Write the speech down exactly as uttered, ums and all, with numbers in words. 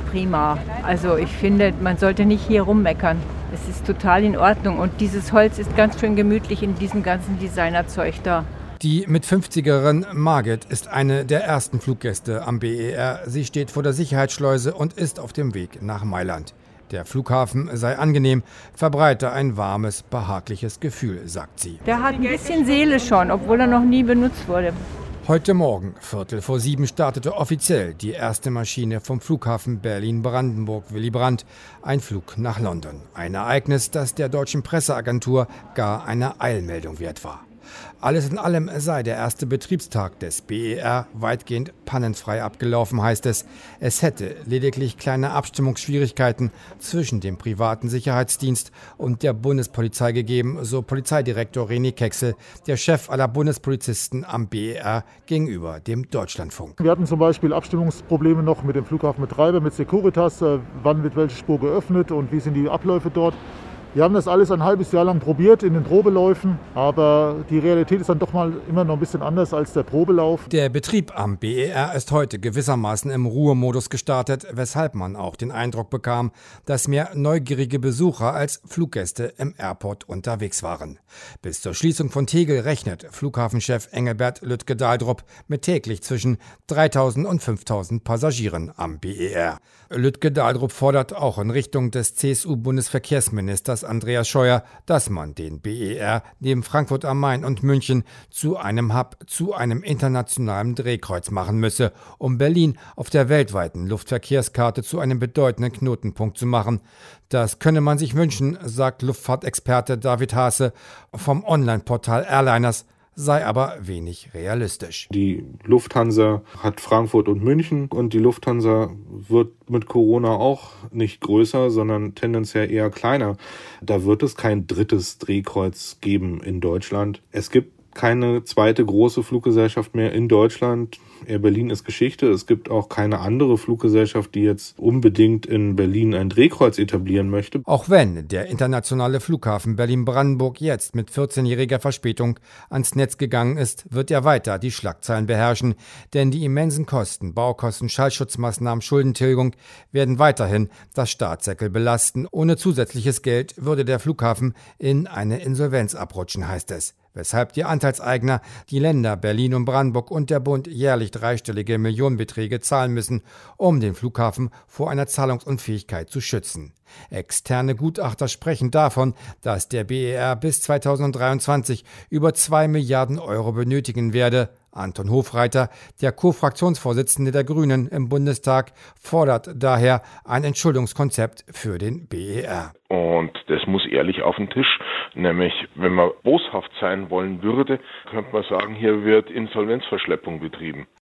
prima. Also ich finde, man sollte nicht hier rummeckern. Es ist total in Ordnung und dieses Holz ist ganz schön gemütlich in diesem ganzen Designerzeug da. Die mit fünfzigerin Margit ist eine der ersten Fluggäste am B E R. Sie steht vor der Sicherheitsschleuse und ist auf dem Weg nach Mailand. Der Flughafen sei angenehm, verbreite ein warmes, behagliches Gefühl, sagt sie. Der hat ein bisschen Seele schon, obwohl er noch nie benutzt wurde. Heute Morgen, Viertel vor sieben, startete offiziell die erste Maschine vom Flughafen Berlin-Brandenburg-Willy Brandt, ein Flug nach London. Ein Ereignis, das der deutschen Presseagentur gar eine Eilmeldung wert war. Alles in allem sei der erste Betriebstag des B E R weitgehend pannenfrei abgelaufen, heißt es. Es hätte lediglich kleine Abstimmungsschwierigkeiten zwischen dem privaten Sicherheitsdienst und der Bundespolizei gegeben, so Polizeidirektor René Kecksel, der Chef aller Bundespolizisten am B E R, gegenüber dem Deutschlandfunk. Wir hatten zum Beispiel Abstimmungsprobleme noch mit dem Flughafenbetreiber, mit Securitas. Wann wird welche Spur geöffnet und wie sind die Abläufe dort? Wir haben das alles ein halbes Jahr lang probiert in den Probeläufen, aber die Realität ist dann doch mal immer noch ein bisschen anders als der Probelauf. Der Betrieb am B E R ist heute gewissermaßen im Ruhemodus gestartet, weshalb man auch den Eindruck bekam, dass mehr neugierige Besucher als Fluggäste im Airport unterwegs waren. Bis zur Schließung von Tegel rechnet Flughafenchef Engelbert Lütke-Daldrup mit täglich zwischen dreitausend und fünftausend Passagieren am B E R. Lütke-Daldrup fordert auch in Richtung des C S U-Bundesverkehrsministers Andreas Scheuer, dass man den B E R neben Frankfurt am Main und München zu einem Hub, zu einem internationalen Drehkreuz machen müsse, um Berlin auf der weltweiten Luftverkehrskarte zu einem bedeutenden Knotenpunkt zu machen. Das könne man sich wünschen, sagt Luftfahrtexperte David Haase vom Online-Portal Airliners, sei aber wenig realistisch. Die Lufthansa hat Frankfurt und München und die Lufthansa wird mit Corona auch nicht größer, sondern tendenziell eher kleiner. Da wird es kein drittes Drehkreuz geben in Deutschland. Es gibt keine zweite große Fluggesellschaft mehr in Deutschland. Air Berlin ist Geschichte. Es gibt auch keine andere Fluggesellschaft, die jetzt unbedingt in Berlin ein Drehkreuz etablieren möchte. Auch wenn der internationale Flughafen Berlin-Brandenburg jetzt mit vierzehnjähriger Verspätung ans Netz gegangen ist, wird er weiter die Schlagzeilen beherrschen. Denn die immensen Kosten, Baukosten, Schallschutzmaßnahmen, Schuldentilgung werden weiterhin das Staatssäckel belasten. Ohne zusätzliches Geld würde der Flughafen in eine Insolvenz abrutschen, heißt es. Weshalb die Anteilseigner, die Länder Berlin und Brandenburg und der Bund jährlich dreistellige Millionenbeträge zahlen müssen, um den Flughafen vor einer Zahlungsunfähigkeit zu schützen. Externe Gutachter sprechen davon, dass der B E R bis zweitausenddreiundzwanzig über zwei Milliarden Euro benötigen werde. Anton Hofreiter, der Co-Fraktionsvorsitzende der Grünen im Bundestag, fordert daher ein Entschuldungskonzept für den B E R. Und das muss ehrlich auf den Tisch, nämlich wenn man boshaft sein wollen würde, könnte man sagen, hier wird Insolvenzverschleppung betrieben.